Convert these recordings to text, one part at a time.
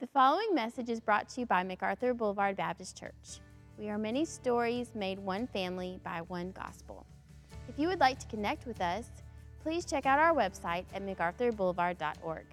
The following message is brought to you by MacArthur Boulevard Baptist Church. We are many stories made one family by one gospel. If you would like to connect with us, please check out our website at macarthurboulevard.org.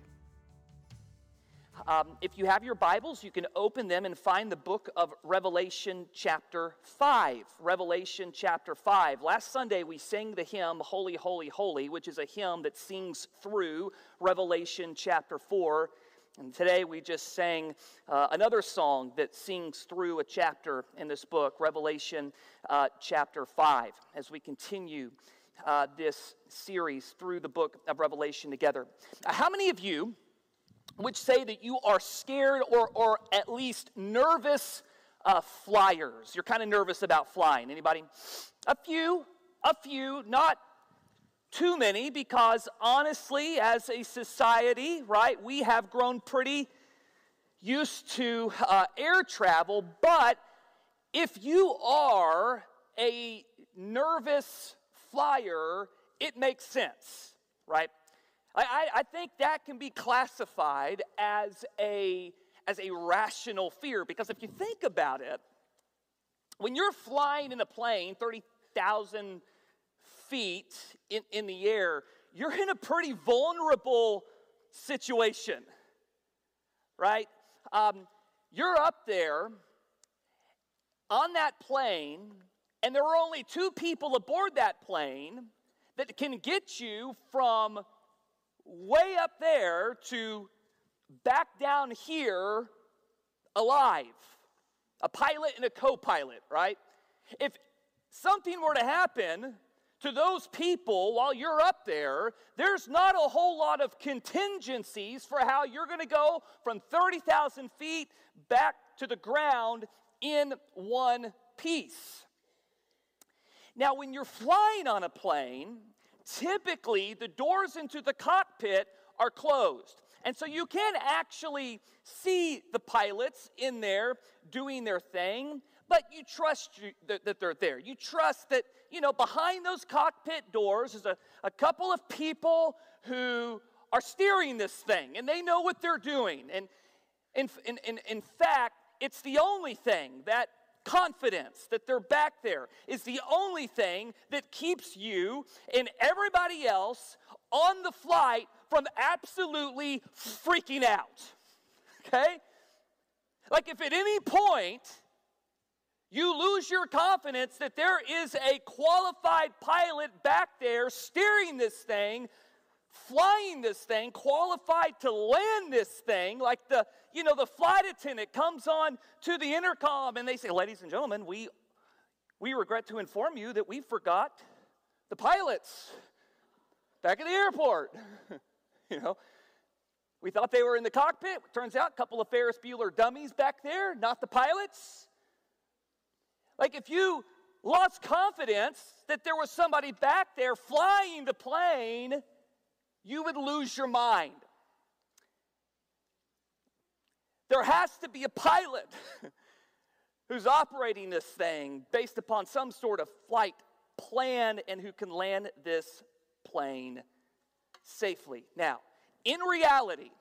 If you have your Bibles, you can open them and find the book of Revelation chapter 5. Revelation chapter 5. Last Sunday we sang the hymn, Holy, Holy, Holy, which is a hymn that sings through Revelation chapter 4. And today we just sang another song that sings through a chapter in this book, Revelation chapter 5, as we continue this series through the book of Revelation together. How many of you would say that you are scared or at least nervous flyers? You're kind of nervous about flying. Anybody? A few, not too many, because honestly, as a society, right, we have grown pretty used to air travel. But if you are a nervous flyer, it makes sense, right? I think that can be classified as a rational fear, because if you think about it, when you're flying in a plane 30,000 feet in the air, you're in a pretty vulnerable situation, right? You're up there on that plane, and there are only two people aboard that plane that can get you from way up there to back down here alive. A pilot and a co-pilot, right? If something were to happen to those people while you're up there, there's not a whole lot of contingencies for how you're going to go from 30,000 feet back to the ground in one piece. Now, when you're flying on a plane, typically the doors into the cockpit are closed. And so you can't actually see the pilots in there doing their thing, but you trust that they're there. You trust that, behind those cockpit doors is a couple of people who are steering this thing, and they know what they're doing. And in fact, it's the only thing, that confidence that they're back there is the only thing that keeps you and everybody else on the flight from absolutely freaking out, okay? Like if at any point you lose your confidence that there is a qualified pilot back there steering this thing, flying this thing, qualified to land this thing, like the flight attendant comes on to the intercom and they say, "Ladies and gentlemen, we regret to inform you that we forgot the pilots back at the airport." We thought they were in the cockpit. Turns out a couple of Ferris Bueller dummies back there, not the pilots. Like if you lost confidence that there was somebody back there flying the plane, you would lose your mind. There has to be a pilot who's operating this thing based upon some sort of flight plan and who can land this plane safely. Now, in reality,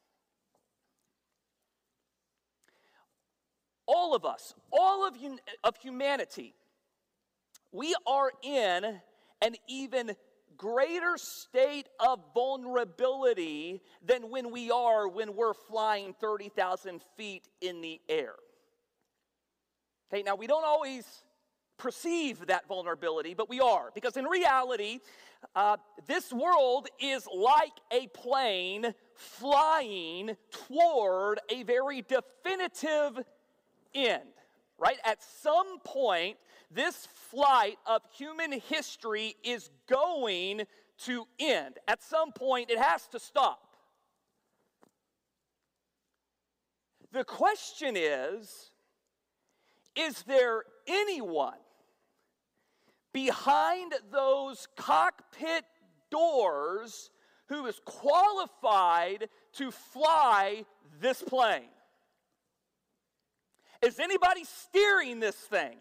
all of us, all of humanity, we are in an even greater state of vulnerability than when we're flying 30,000 feet in the air. Okay, now we don't always perceive that vulnerability, but we are, because in reality, this world is like a plane flying toward a very definitive end, right? At some point, this flight of human history is going to end. At some point, it has to stop. The question is there anyone behind those cockpit doors who is qualified to fly this plane? Is anybody steering this thing?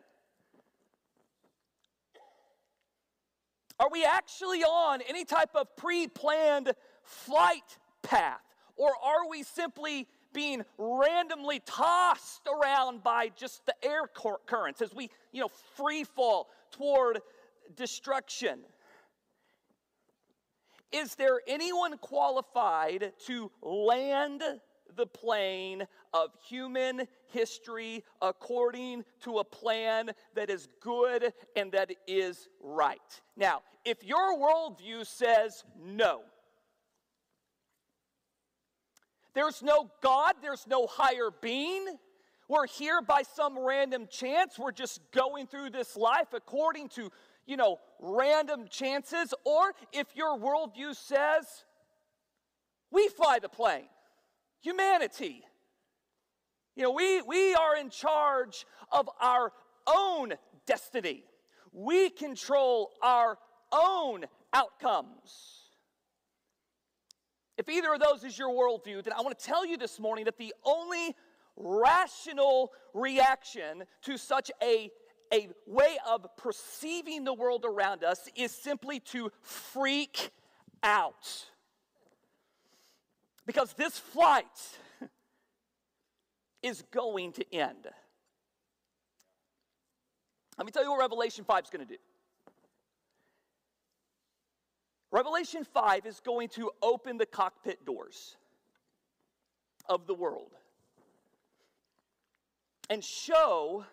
Are we actually on any type of pre-planned flight path? Or are we simply being randomly tossed around by just the air currents as we, free fall toward destruction. Is there anyone qualified to land the plane of human history according to a plan that is good and that is right? Now, if your worldview says no, there's no God, there's no higher being, we're here by some random chance, we're just going through this life according to, random chances, or if your worldview says, we fly the plane, humanity, we are in charge of our own destiny. We control our own outcomes. If either of those is your worldview, then I want to tell you this morning that the only rational reaction to such a way of perceiving the world around us is simply to freak out. Because this flight is going to end. Let me tell you what Revelation 5 is going to do. Revelation 5 is going to open the cockpit doors of the world and show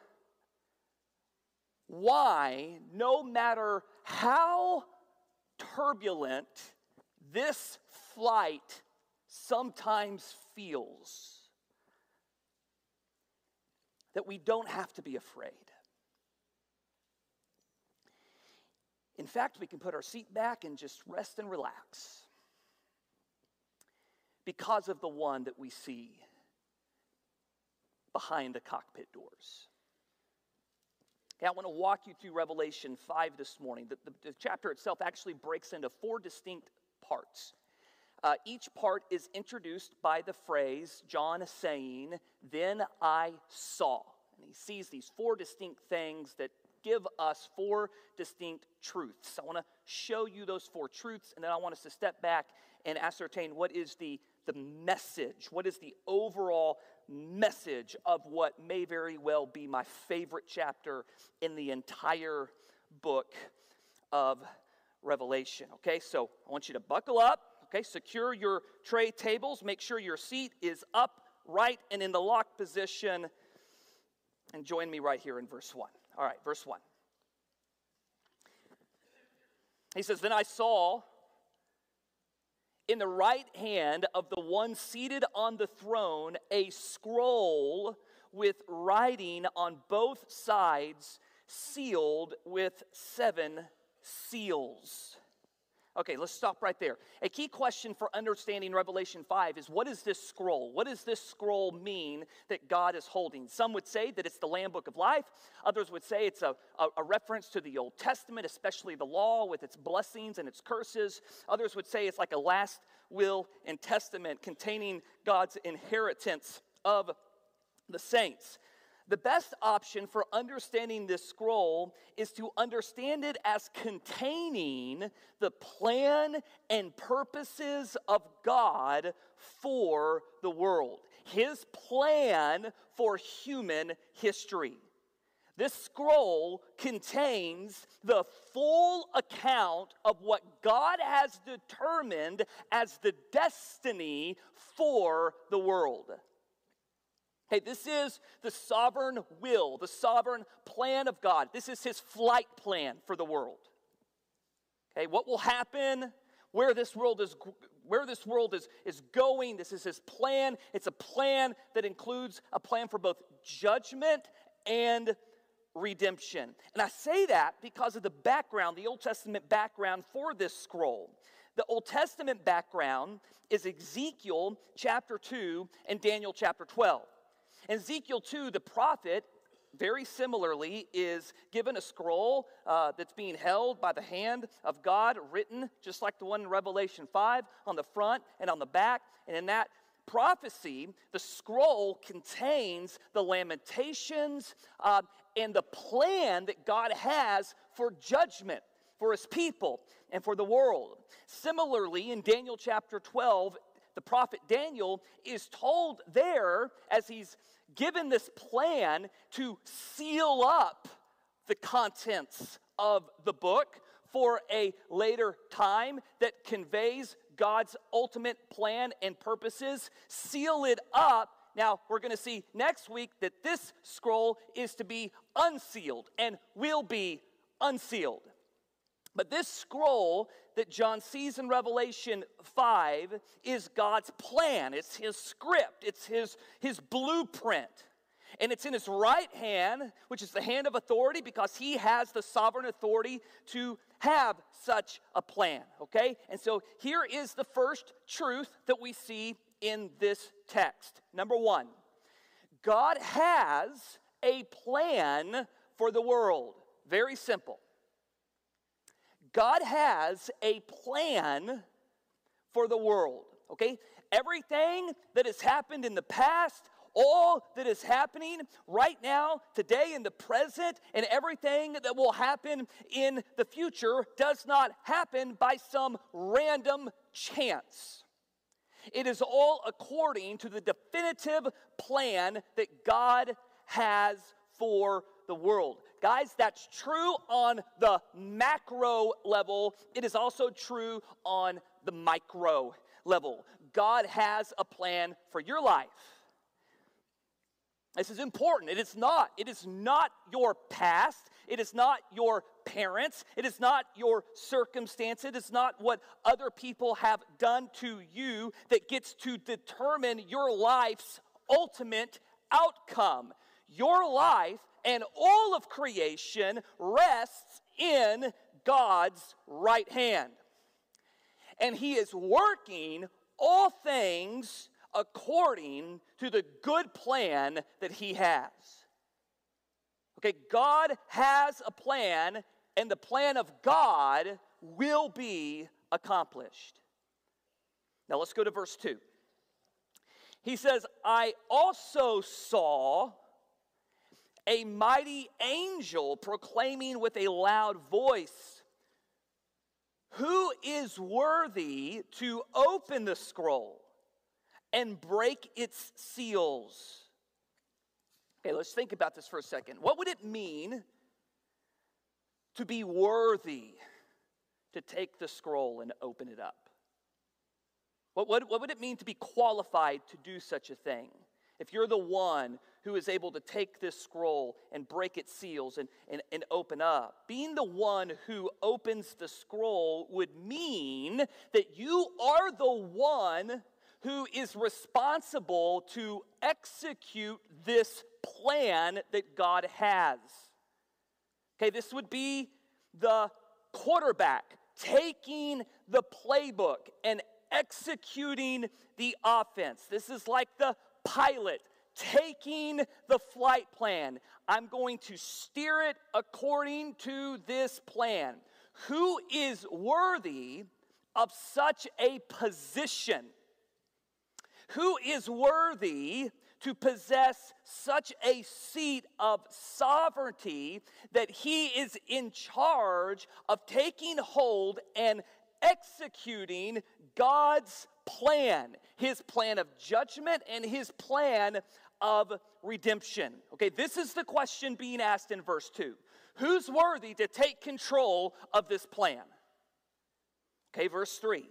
why, no matter how turbulent this flight sometimes feels, that we don't have to be afraid. In fact, we can put our seat back and just rest and relax because of the one that we see behind the cockpit doors. Okay, I want to walk you through Revelation 5 this morning. The chapter itself actually breaks into 4 distinct parts. Each part is introduced by the phrase, John saying, "Then I saw." And he sees these 4 distinct things that give us 4 distinct truths. I want to show you those 4 truths, and then I want us to step back and ascertain what is the message, what is the overall message of what may very well be my favorite chapter in the entire book of Revelation. Okay, so I want you to buckle up. Okay, secure your tray tables. Make sure your seat is upright and in the locked position. And join me right here in verse 1. All right, verse 1. He says, "Then I saw in the right hand of the one seated on the throne a scroll with writing on both sides, sealed with 7 seals." Okay, let's stop right there. A key question for understanding Revelation 5 is, what is this scroll? What does this scroll mean that God is holding? Some would say that it's the Lamb Book of Life. Others would say it's a reference to the Old Testament, especially the law with its blessings and its curses. Others would say it's like a last will and testament containing God's inheritance of the saints. The best option for understanding this scroll is to understand it as containing the plan and purposes of God for the world. His plan for human history. This scroll contains the full account of what God has determined as the destiny for the world. Hey, this is the sovereign will, the sovereign plan of God. This is his flight plan for the world. Okay, what will happen, where this world is going, this is his plan. It's a plan that includes a plan for both judgment and redemption. And I say that because of the background, the Old Testament background for this scroll. The Old Testament background is Ezekiel chapter 2 and Daniel chapter 12. In Ezekiel 2, the prophet, very similarly, is given a scroll that's being held by the hand of God, written just like the one in Revelation 5, on the front and on the back. And in that prophecy, the scroll contains the lamentations and the plan that God has for judgment for his people and for the world. Similarly, in Daniel chapter 12, the prophet Daniel is told there, as he's given this plan to seal up the contents of the book for a later time that conveys God's ultimate plan and purposes, seal it up. Now, we're going to see next week that this scroll is to be unsealed and will be unsealed. But this scroll that John sees in Revelation 5 is God's plan. It's his script. It's his blueprint. And it's in his right hand, which is the hand of authority, because he has the sovereign authority to have such a plan, okay? And so here is the first truth that we see in this text. Number one, God has a plan for the world. Very simple. God has a plan for the world, okay? Everything that has happened in the past, all that is happening right now, today, in the present, and everything that will happen in the future does not happen by some random chance. It is all according to the definitive plan that God has for the world. Guys, that's true on the macro level. It is also true on the micro level. God has a plan for your life. This is important. It is not your past. It is not your parents. It is not your circumstance. It is not what other people have done to you that gets to determine your life's ultimate outcome. Your life and all of creation rests in God's right hand. And he is working all things according to the good plan that he has. Okay, God has a plan, and the plan of God will be accomplished. Now let's go to verse 2. He says, I also saw a mighty angel proclaiming with a loud voice, who is worthy to open the scroll and break its seals? Okay, let's think about this for a second. What would it mean to be worthy to take the scroll and open it up? What would it mean to be qualified to do such a thing? If you're the one who is able to take this scroll and break its seals and open up, being the one who opens the scroll would mean that you are the one who is responsible to execute this plan that God has. Okay, this would be the quarterback taking the playbook and executing the offense. This is like the pilot taking the flight plan. I'm going to steer it according to this plan. Who is worthy of such a position? Who is worthy to possess such a seat of sovereignty that he is in charge of taking hold and executing God's plan, his plan of judgment and his plan of redemption? Okay, this is the question being asked in verse 2. Who's worthy to take control of this plan? Okay, verse 3.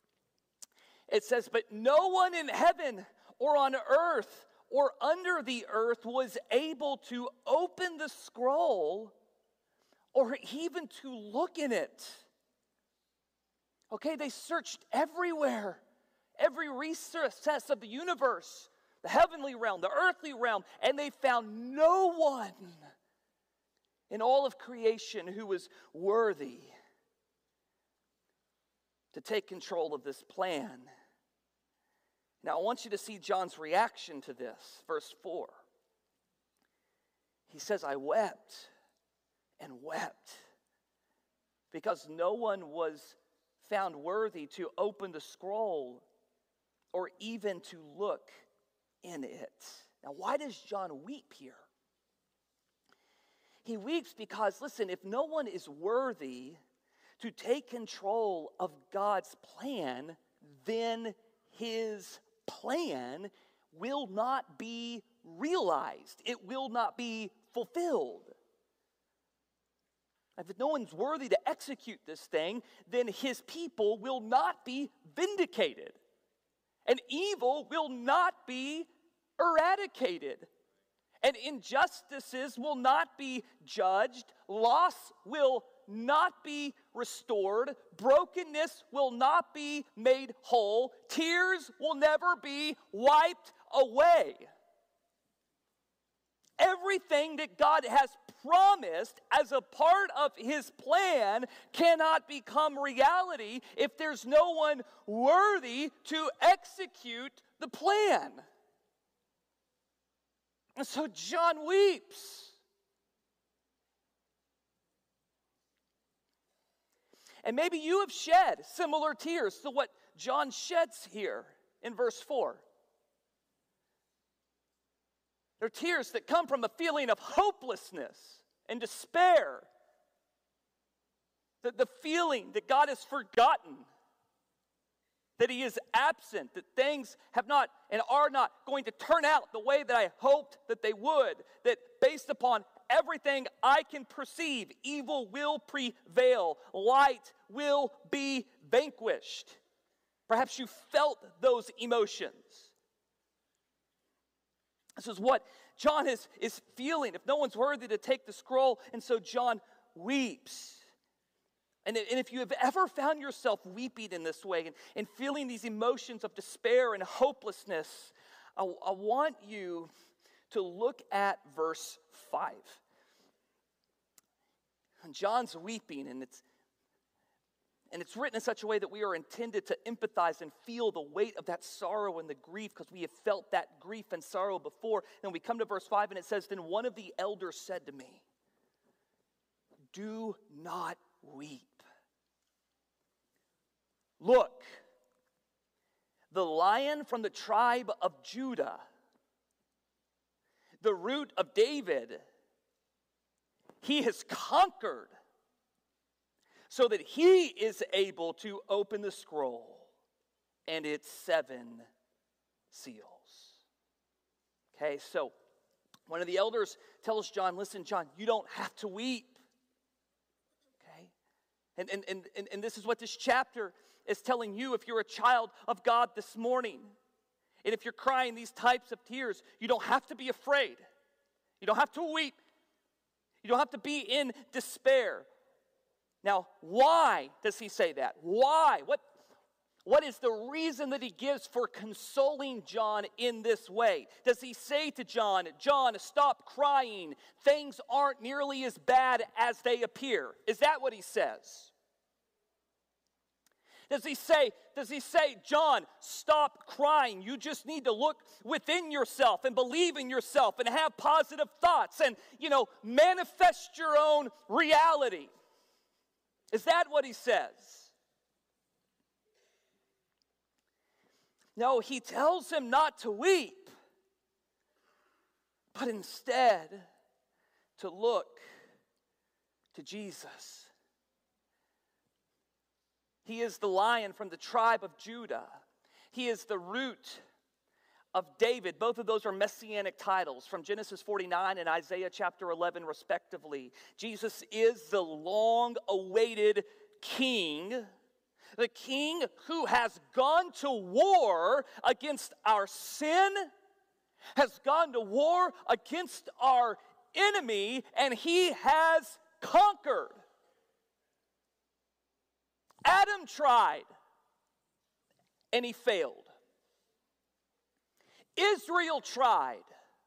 It says, but no one in heaven or on earth or under the earth was able to open the scroll or even to look in it. Okay, they searched everywhere, every recess of the universe, the heavenly realm, the earthly realm, and they found no one in all of creation who was worthy to take control of this plan. Now, I want you to see John's reaction to this. Verse 4. He says, I wept and wept because no one was found worthy to open the scroll or even to look in it. Now, why does John weep here? He weeps because, listen, if no one is worthy to take control of God's plan, then his plan will not be realized. It will not be fulfilled. If no one's worthy to execute this thing, then his people will not be vindicated. And evil will not be eradicated. And injustices will not be judged. Loss will not be restored. Brokenness will not be made whole. Tears will never be wiped away. Everything that God has promised as a part of his plan cannot become reality if there's no one worthy to execute the plan. And so John weeps. And maybe you have shed similar tears to what John sheds here in verse 4. They're tears that come from a feeling of hopelessness and despair. The feeling that God has forgotten, that he is absent, that things have not and are not going to turn out the way that I hoped that they would, that based upon everything I can perceive, evil will prevail, light will be vanquished. Perhaps you felt those emotions. This is what John is feeling. If no one's worthy to take the scroll, and so John weeps. And if you have ever found yourself weeping in this way and feeling these emotions of despair and hopelessness, I want you to look at verse 5. And John's weeping, and it's written in such a way that we are intended to empathize and feel the weight of that sorrow and the grief, because we have felt that grief and sorrow before. And we come to verse 5, and it says, "Then one of the elders said to me, 'Do not weep. Look, the Lion from the tribe of Judah, the root of David, he has conquered, so that he is able to open the scroll and its 7 seals.'" Okay, so one of the elders tells John, "Listen, John, you don't have to weep." Okay? And this is what this chapter is telling you if you're a child of God this morning. And if you're crying these types of tears, you don't have to be afraid. You don't have to weep. You don't have to be in despair. Now, why does he say that? Why? What is the reason that he gives for consoling John in this way? Does he say to John, "John, stop crying. Things aren't nearly as bad as they appear"? Is that what he says? Does he say, "John, stop crying. You just need to look within yourself and believe in yourself and have positive thoughts and, manifest your own reality"? Is that what he says? No, he tells him not to weep, but instead to look to Jesus. He is the Lion from the tribe of Judah. He is the root of David. Both of those are messianic titles from Genesis 49 and Isaiah chapter 11 respectively. Jesus is the long-awaited king, the king who has gone to war against our sin, has gone to war against our enemy, and he has conquered. Adam tried, and he failed. Israel tried,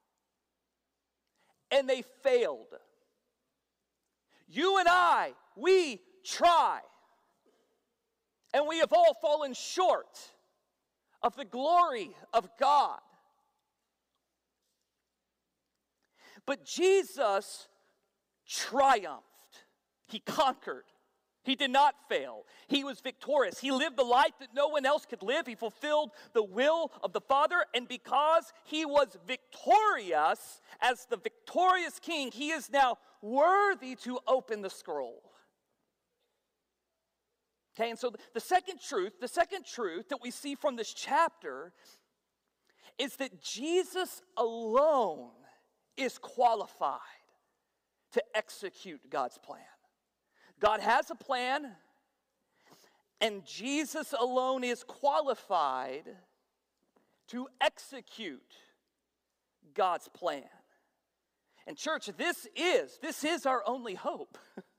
and they failed. You and I, we try, and we have all fallen short of the glory of God. But Jesus triumphed. He conquered. He did not fail. He was victorious. He lived the life that no one else could live. He fulfilled the will of the Father. And because he was victorious, as the victorious king, he is now worthy to open the scroll. Okay, and so the second truth that we see from this chapter is that Jesus alone is qualified to execute God's plan. God has a plan, and Jesus alone is qualified to execute God's plan. And church, this is our only hope.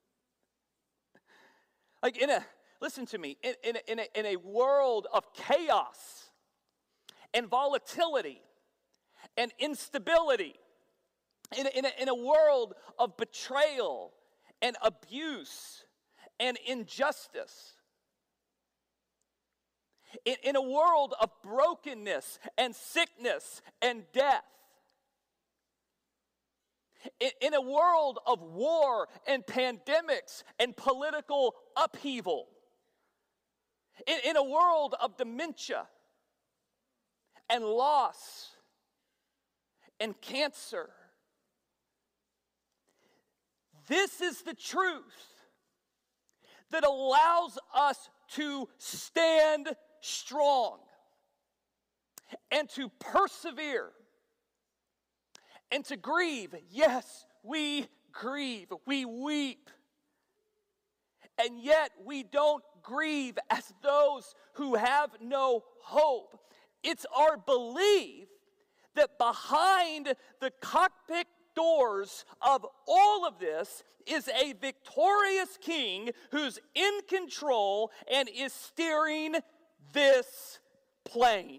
Like listen to me, in a world of chaos and volatility and instability, in a world of betrayal and abuse and injustice, in a world of brokenness and sickness and death, in a world of war and pandemics and political upheaval, in a world of dementia and loss and cancer, this is the truth that allows us to stand strong and to persevere and to grieve. Yes, we grieve, we weep, and yet we don't grieve as those who have no hope. It's our belief that behind the cockpit doors of all of this is a victorious king who's in control and is steering this plane.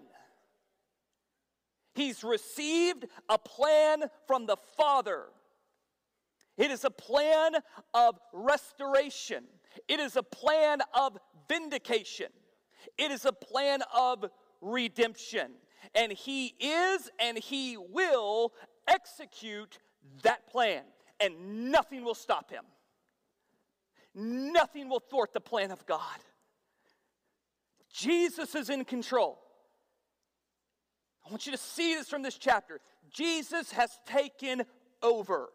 He's received a plan from the Father. It is a plan of restoration. It is a plan of vindication. It is a plan of redemption. And he is and he will execute that plan. And nothing will stop him. Nothing will thwart the plan of God. Jesus is in control. I want you to see this from this chapter. Jesus has taken over.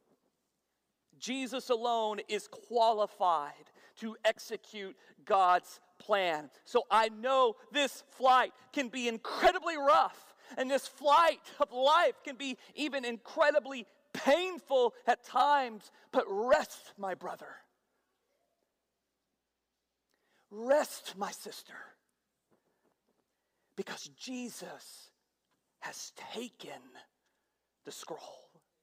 Jesus alone is qualified to execute God's plan. So I know this flight can be incredibly rough, and this flight of life can be even incredibly painful at times, but rest, my brother. Rest, my sister, because Jesus has taken the scroll.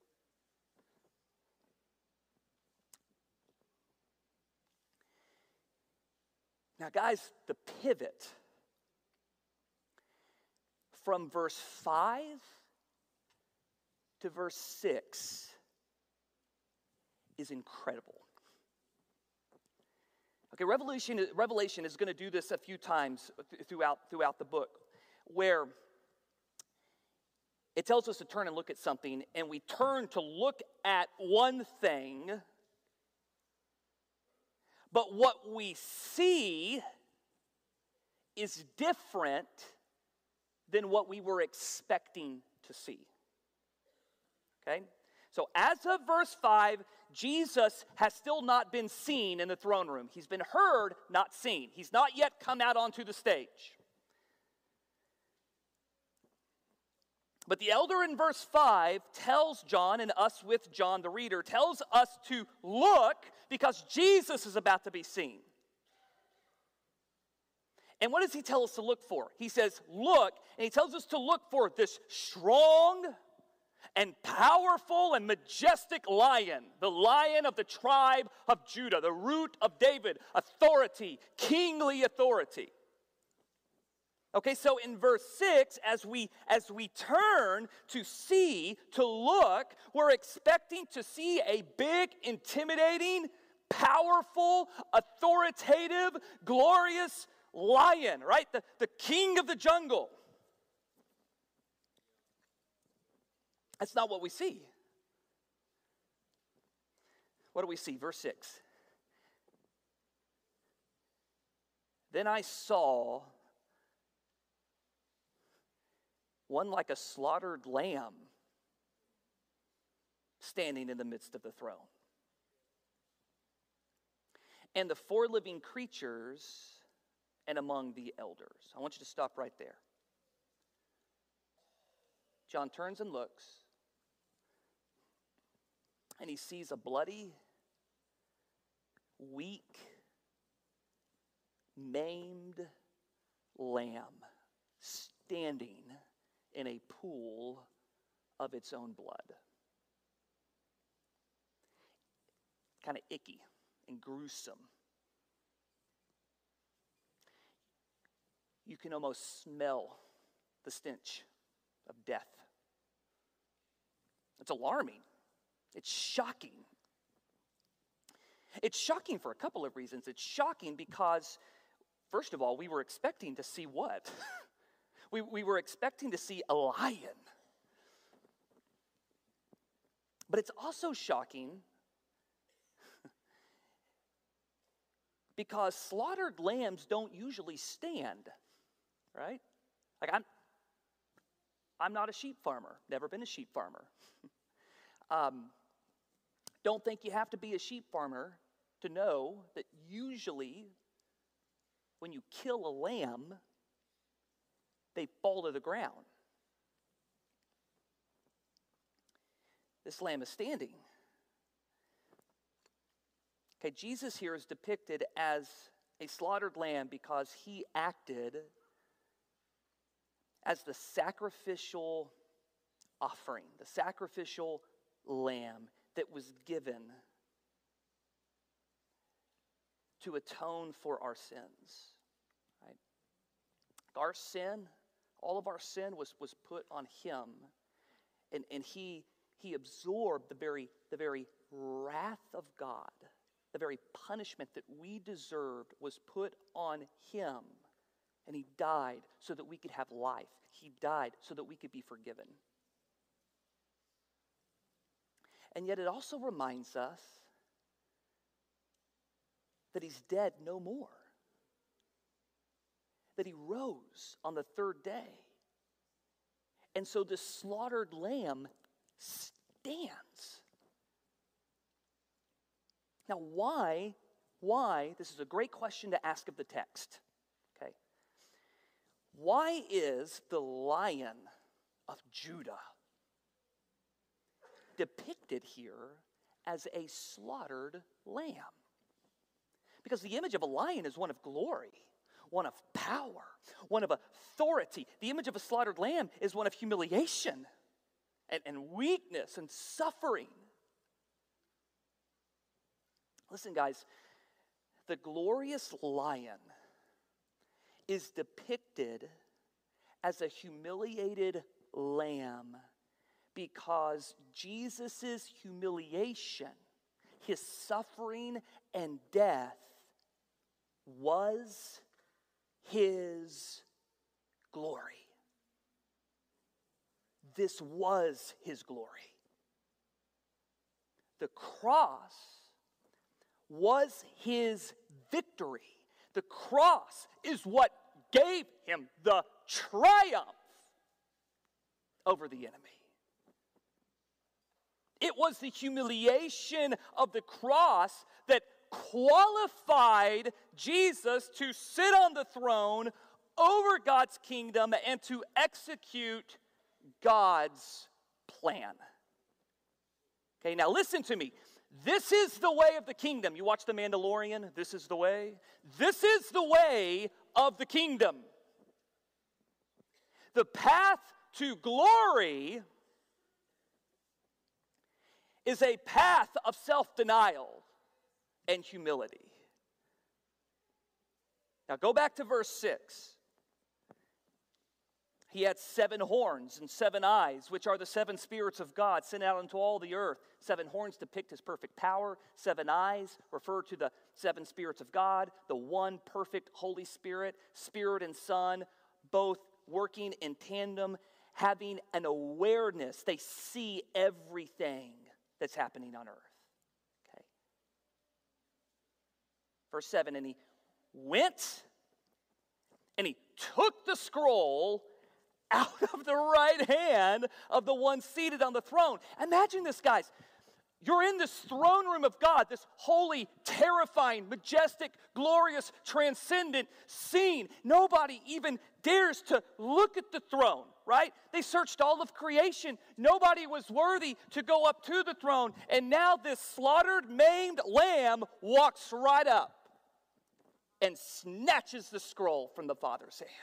Now, guys, the pivot from verse 5 to verse 6 is incredible. Okay, Revelation is going to do this a few times throughout the book, where it tells us to turn and look at something, and we turn to look at one thing, but what we see is different than what we were expecting to see. Okay? So as of verse 5, Jesus has still not been seen in the throne room. He's been heard, not seen. He's not yet come out onto the stage. But the elder in verse 5 tells John, and us with John the reader, tells us to look because Jesus is about to be seen. And what does he tell us to look for? He says, look, and he tells us to look for this strong and powerful and majestic lion, the lion of the tribe of Judah, the root of David, authority, kingly authority. Okay, so in verse 6, as we turn to see, to look, we're expecting to see a big, intimidating, powerful, authoritative, glorious lion, right? The king of the jungle. That's not what we see. What do we see? Verse 6. Then I saw one like a slaughtered lamb standing in the midst of the throne. and the four living creatures and among the elders. I want you to stop right there. John turns and looks, and he sees a bloody, weak, maimed lamb standing in a pool of its own blood. Kind of icky and gruesome. You can almost smell the stench of death. It's alarming. It's shocking. It's shocking for a couple of reasons. It's shocking because, first of all, we were expecting to see what? we were expecting to see a lion. But it's also shocking because slaughtered lambs don't usually stand, right? Like I'm not a sheep farmer, never been a sheep farmer. Don't think you have to be a sheep farmer to know that usually when you kill a lamb, they fall to the ground. This lamb is standing. Okay, Jesus here is depicted as a slaughtered lamb because he acted as the sacrificial offering, the sacrificial lamb that was given to atone for our sins. Right? Our sin, all of our sin was put on him, and he absorbed the very wrath of God. The very punishment that we deserved was put on him. And he died so that we could have life. He died so that we could be forgiven. And yet it also reminds us that he's dead no more. That he rose on the third day. And so this slaughtered lamb stands. Now, why, this is a great question to ask of the text, okay? Why is the Lion of Judah depicted here as a slaughtered lamb? Because the image of a lion is one of glory, one of power, one of authority. The image of a slaughtered lamb is one of humiliation and weakness and suffering. Listen, guys, the glorious lion is depicted as a humiliated lamb because Jesus' humiliation, his suffering and death was his glory. This was his glory. The cross was his victory. The cross is what gave him the triumph over the enemy. It was the humiliation of the cross that qualified Jesus to sit on the throne over God's kingdom and to execute God's plan. Okay, now listen to me. This is the way of the kingdom. You watch The Mandalorian? This is the way. This is the way of the kingdom. The path to glory is a path of self-denial and humility. Now go back to verse 6. He had 7 horns and 7 eyes, which are the 7 spirits of God sent out into all the earth. 7 horns depict his perfect power. 7 eyes refer to the 7 spirits of God, the one perfect Holy Spirit, Spirit and Son, both working in tandem, having an awareness. They see everything that's happening on earth. Okay. Verse 7, and he went and he took the scroll out of the right hand of the one seated on the throne. Imagine this, guys. You're in this throne room of God, this holy, terrifying, majestic, glorious, transcendent scene. Nobody even dares to look at the throne, right? They searched all of creation. Nobody was worthy to go up to the throne. And now this slaughtered, maimed lamb walks right up and snatches the scroll from the Father's hand.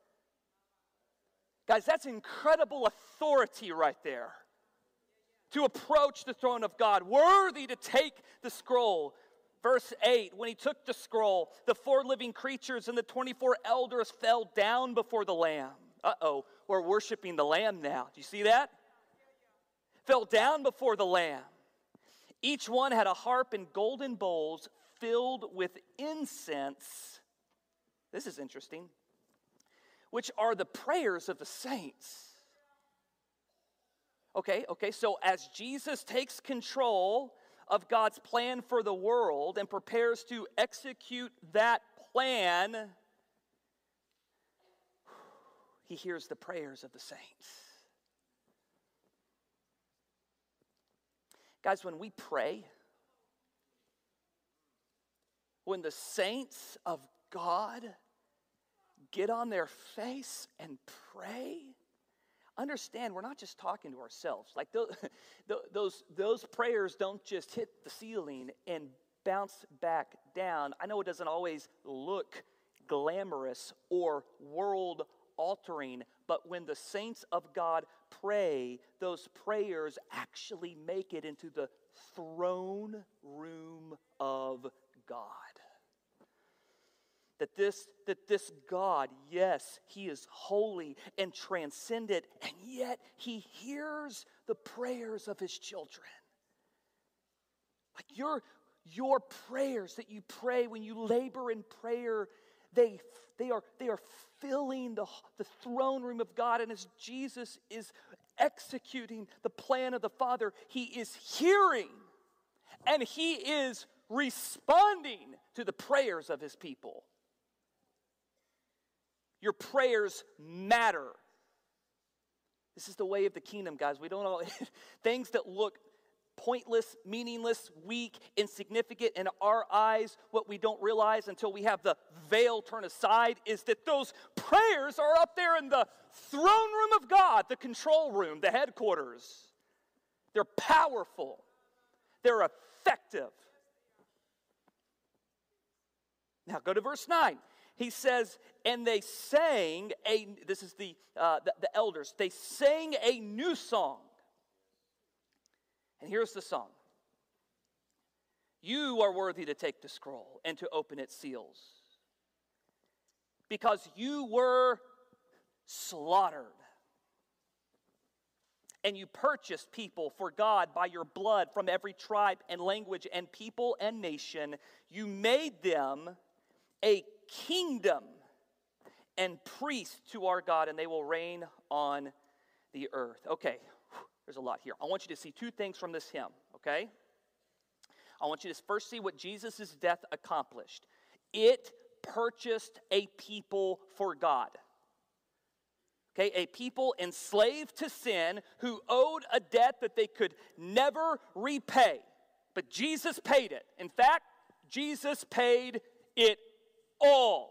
Guys, that's incredible authority right there. To approach the throne of God, worthy to take the scroll. Verse 8, when he took the scroll, the 4 living creatures and the 24 elders fell down before the Lamb. Uh-oh, we're worshiping the Lamb now. Do you see that? Fell down before the Lamb. Each one had a harp and golden bowls filled with incense. This is interesting. Which are the prayers of the saints. Okay, so as Jesus takes control of God's plan for the world and prepares to execute that plan, he hears the prayers of the saints. Guys, when we pray, when the saints of God get on their face and pray, understand, we're not just talking to ourselves. Like those prayers don't just hit the ceiling and bounce back down. I know it doesn't always look glamorous or world-altering, but when the saints of God pray, those prayers actually make it into the throne room of God. That this God, yes, he is holy and transcendent, and yet he hears the prayers of his children. Like your prayers that you pray when you labor in prayer, they are filling the throne room of God. And as Jesus is executing the plan of the Father, he is hearing and he is responding to the prayers of his people. Your prayers matter. This is the way of the kingdom, guys. We don't all things that look pointless, meaningless, weak, insignificant in our eyes. What we don't realize until we have the veil turn aside is that those prayers are up there in the throne room of God, the control room, the headquarters. They're powerful. They're effective. Now go to verse 9. He says, and they sang this is the elders, they sang a new song. And here's the song. You are worthy to take the scroll and to open its seals, because you were slaughtered. And you purchased people for God by your blood from every tribe and language and people and nation. You made them a kingdom and priests to our God, and they will reign on the earth. Okay, there's a lot here. I want you to see 2 things from this hymn, okay? I want you to first see what Jesus' death accomplished. It purchased a people for God. Okay, a people enslaved to sin who owed a debt that they could never repay. But Jesus paid it. In fact, Jesus paid it all.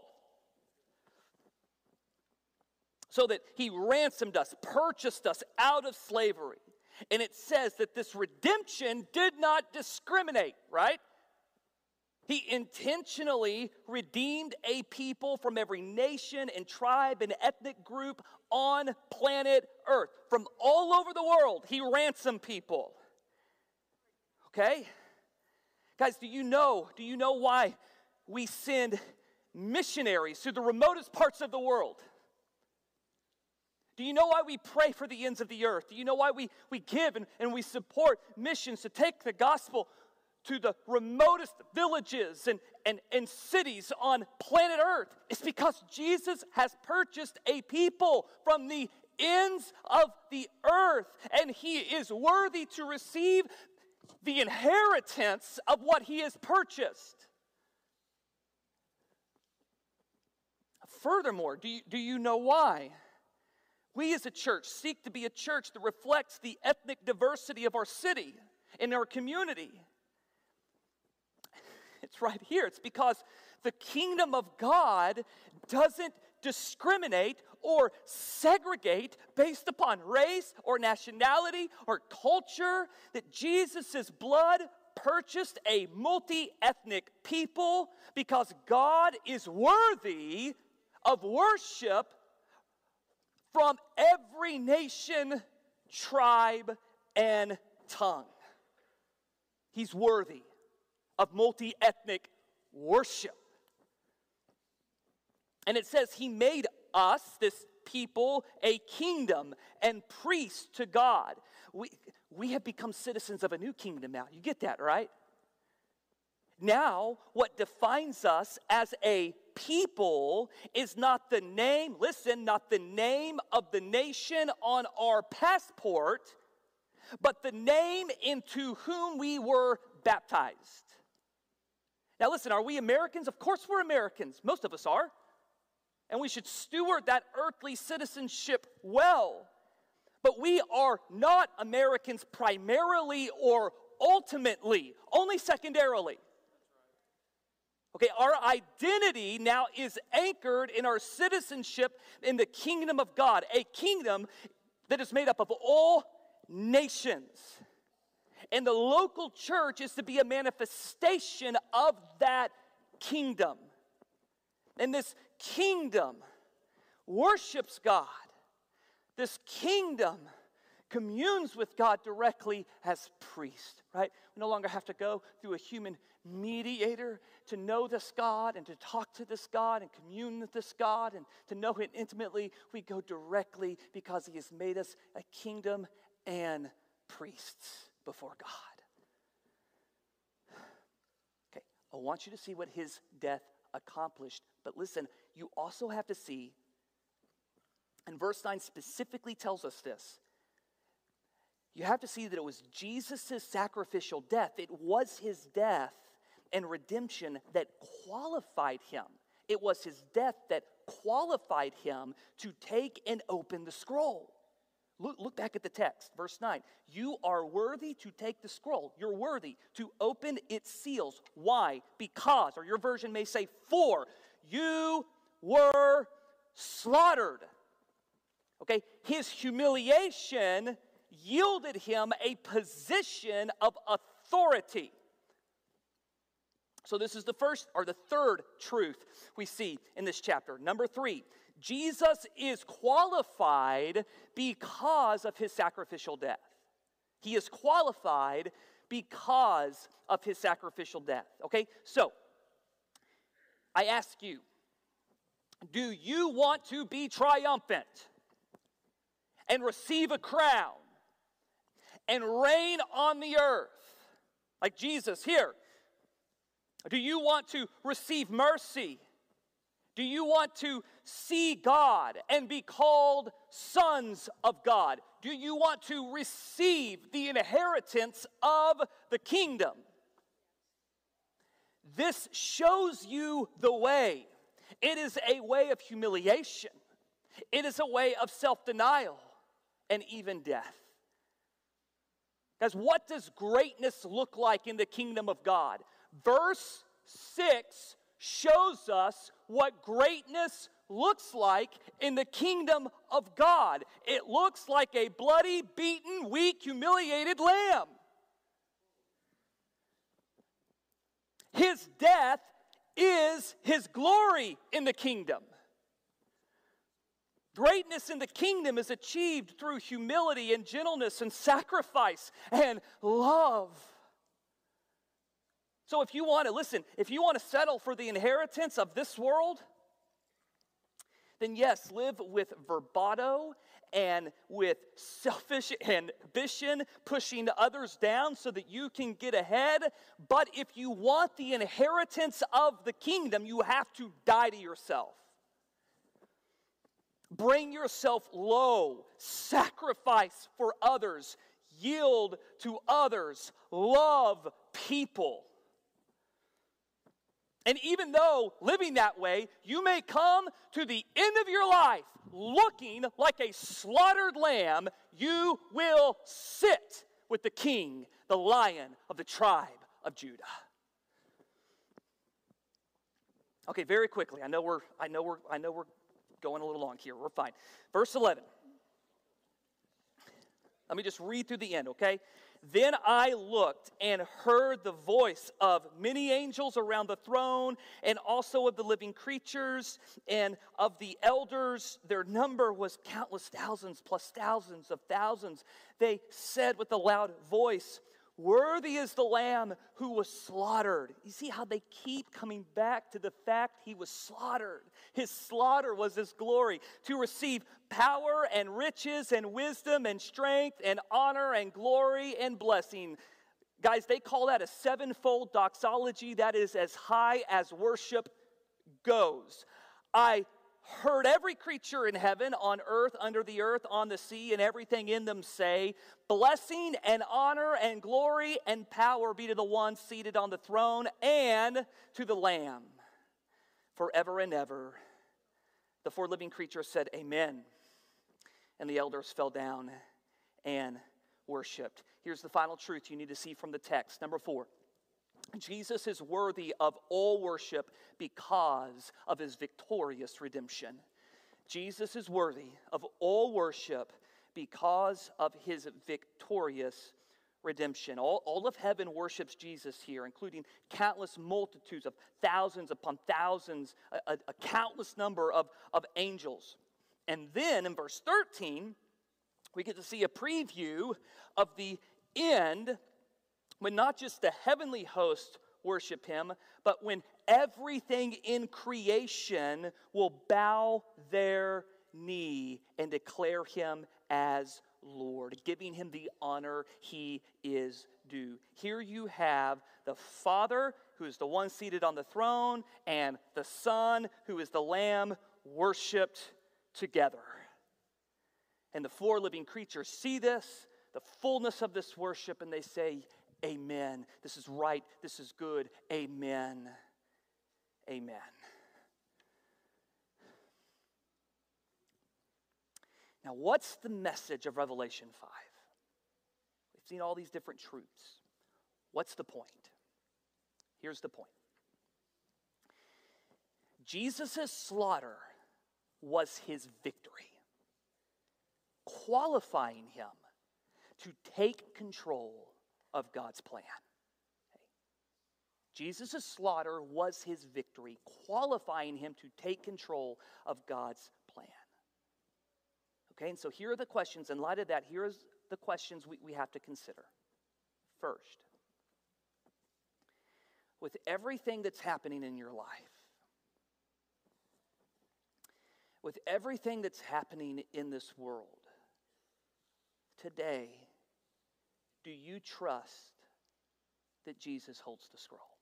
So that he ransomed us, purchased us out of slavery. And it says that this redemption did not discriminate, right? He intentionally redeemed a people from every nation and tribe and ethnic group on planet Earth. From all over the world, he ransomed people. Okay? Guys, do you know why we send missionaries to the remotest parts of the world? Do you know why we pray for the ends of the earth? Do you know why we give and we support missions to take the gospel to the remotest villages and cities on planet Earth? It's because Jesus has purchased a people from the ends of the earth, and he is worthy to receive the inheritance of what he has purchased. Furthermore, do you know why? We as a church seek to be a church that reflects the ethnic diversity of our city. in our community? It's right here. It's because the kingdom of God doesn't discriminate or segregate based upon race or nationality or culture. That Jesus' blood purchased a multi-ethnic people because God is worthy of worship from every nation, tribe, and tongue. He's worthy of multi-ethnic worship. And it says he made us, this people, a kingdom and priests to God. We have become citizens of a new kingdom now. You get that, right? Now, what defines us as a people is not the name, listen, not the name of the nation on our passport, but the name into whom we were baptized. Now listen, are we Americans? Of course we're Americans. Most of us are. And we should steward that earthly citizenship well. But we are not Americans primarily or ultimately, only secondarily. Okay, our identity now is anchored in our citizenship in the kingdom of God, a kingdom that is made up of all nations. And the local church is to be a manifestation of that kingdom. And this kingdom worships God. This kingdom communes with God directly as priest, right? We no longer have to go through a human mediator to know this God and to talk to this God and commune with this God and to know Him intimately. We go directly because He has made us a kingdom and priests before God. Okay, I want you to see what His death accomplished. But listen, you also have to see, and verse 9 specifically tells us this, you have to see that it was Jesus' sacrificial death. It was His death and redemption that qualified Him. It was His death that qualified Him to take and open the scroll. Look back at the text, verse 9. You are worthy to take the scroll. You're worthy to open its seals. Why? Because, or your version may say, for you were slaughtered. Okay, His humiliation yielded Him a position of authority. So this is the first or the third truth we see in this chapter. Number 3, Jesus is qualified because of His sacrificial death. He is qualified because of His sacrificial death. Okay, so I ask you, do you want to be triumphant and receive a crown and reign on the earth like Jesus here? Do you want to receive mercy? Do you want to see God and be called sons of God? Do you want to receive the inheritance of the kingdom? This shows you the way. It is a way of humiliation. It is a way of self-denial and even death. Guys, what does greatness look like in the kingdom of God? Verse 6 shows us what greatness looks like in the kingdom of God. It looks like a bloody, beaten, weak, humiliated lamb. His death is His glory in the kingdom. Greatness in the kingdom is achieved through humility and gentleness and sacrifice and love. So if you want to, listen, if you want to settle for the inheritance of this world, then yes, live with bravado and with selfish ambition, pushing others down so that you can get ahead. But if you want the inheritance of the kingdom, you have to die to yourself. Bring yourself low, sacrifice for others, yield to others, love people. And even though living that way, you may come to the end of your life looking like a slaughtered lamb, you will sit with the King, the Lion of the tribe of Judah. Okay, very quickly. I know we're going a little long here. We're fine. Verse 11. Let me just read through the end, okay? Then I looked and heard the voice of many angels around the throne, and also of the living creatures and of the elders. Their number was countless thousands plus thousands of thousands. They said with a loud voice, "Worthy is the Lamb who was slaughtered." You see how they keep coming back to the fact he was slaughtered. His slaughter was his glory. To receive power and riches and wisdom and strength and honor and glory and blessing. Guys, they call that a sevenfold doxology. That is as high as worship goes. I heard every creature in heaven, on earth, under the earth, on the sea, and everything in them say, "Blessing and honor and glory and power be to the one seated on the throne and to the Lamb forever and ever." The four living creatures said, "Amen." And the elders fell down and worshiped. Here's the final truth you need to see from the text. Number 4. Jesus is worthy of all worship because of his victorious redemption. Jesus is worthy of all worship because of his victorious redemption. All of heaven worships Jesus here, including countless multitudes of thousands upon thousands, a countless number of angels. And then in verse 13, we get to see a preview of the end, when not just the heavenly host worship him, but when everything in creation will bow their knee and declare him as Lord, giving him the honor he is due. Here you have the Father, who is the one seated on the throne, and the Son, who is the Lamb, worshiped together. And the four living creatures see this, the fullness of this worship, and they say, "Amen. This is right. This is good. Amen. Amen." Now, what's the message of Revelation 5? We've seen all these different truths. What's the point? Here's the point. Jesus' slaughter was his victory, qualifying him to take control of God's plan. Okay. Jesus' slaughter was his victory, qualifying him to take control of God's plan. Okay, and so here are the questions. In light of that, here are the questions we have to consider. First, with everything that's happening in your life, with everything that's happening in this world, today, do you trust that Jesus holds the scroll?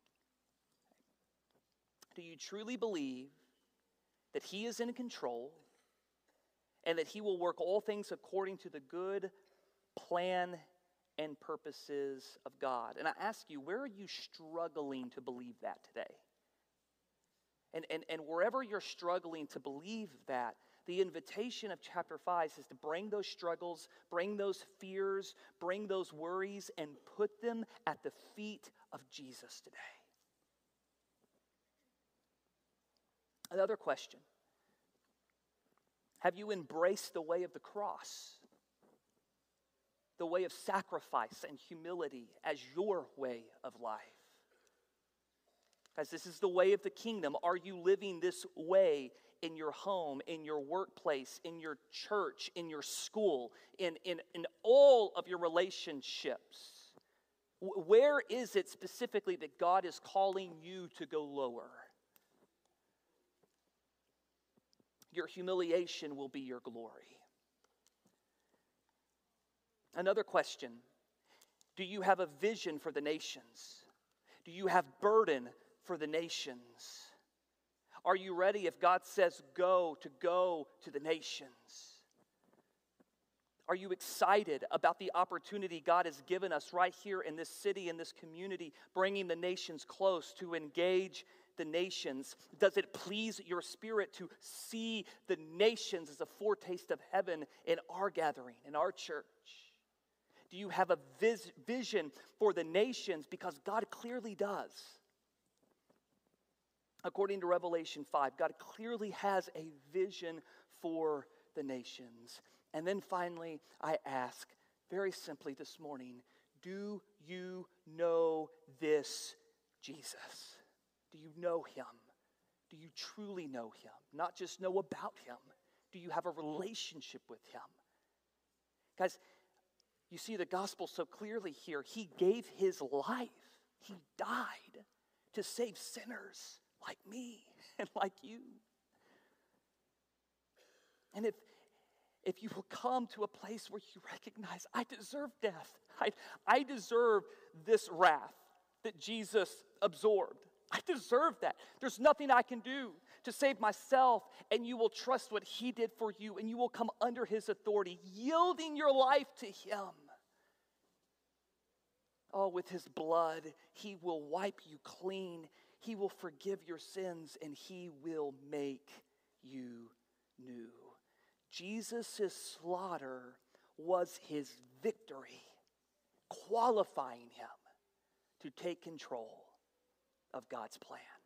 Do you truly believe that he is in control and that he will work all things according to the good plan and purposes of God? And I ask you, where are you struggling to believe that today? And wherever you're struggling to believe that, the invitation of chapter 5 is to bring those struggles, bring those fears, bring those worries, and put them at the feet of Jesus today. Another question. Have you embraced the way of the cross? The way of sacrifice and humility as your way of life? Guys, this is the way of the kingdom. Are you living this way in your home, in your workplace, in your church, in your school, in all of your relationships? Where is it specifically that God is calling you to go lower? Your humiliation will be your glory. Another question. Do you have a vision for the nations? Do you have burden for the nations? Are you ready if God says go to the nations? Are you excited about the opportunity God has given us right here in this city, in this community, bringing the nations close to engage the nations? Does it please your spirit to see the nations as a foretaste of heaven in our gathering, in our church? Do you have a vision for the nations? Because God clearly does. According to Revelation 5, God clearly has a vision for the nations. And then finally, I ask very simply this morning, do you know this Jesus? Do you know him? Do you truly know him? Not just know about him. Do you have a relationship with him? Guys, you see the gospel so clearly here. He gave his life. He died to save sinners like me and like you. And if you will come to a place where you recognize, I deserve death. I deserve this wrath that Jesus absorbed. I deserve that. There's nothing I can do to save myself, and you will trust what he did for you, and you will come under his authority, yielding your life to him. Oh, with his blood, he will wipe you clean. He will forgive your sins, and he will make you new. Jesus' slaughter was his victory, qualifying him to take control of God's plan.